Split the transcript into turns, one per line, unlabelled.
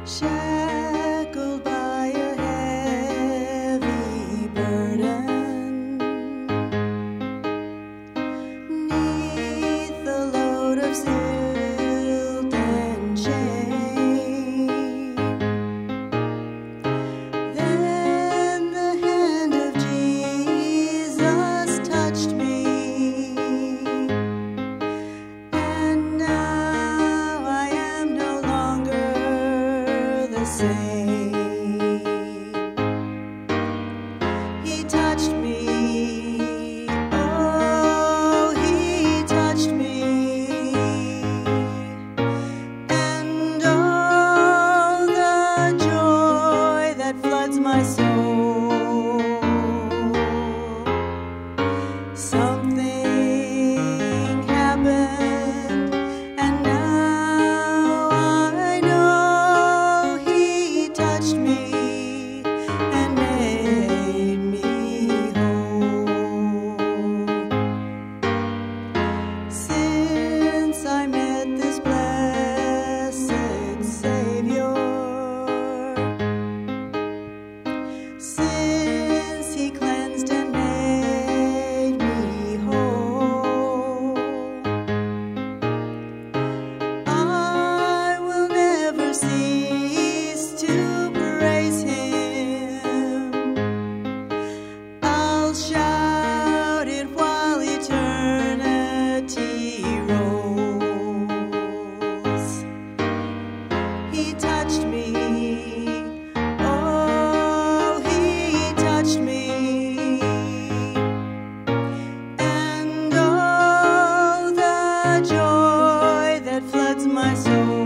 shackled by a heavy burden, 'neath the load of silt and shame. Then the hand of Jesus touched me, and now I am no longer the same. He touched me, oh, he touched me, and oh, the joy that floods my soul. Something happened, and now I know he touched me and made me whole. Since I met this blessed Savior, since he cleansed and made me whole, I will never cease to praise him. I'll shout it while eternity rolls. He touched me, oh, he touched me, and oh, the joy that floods my soul.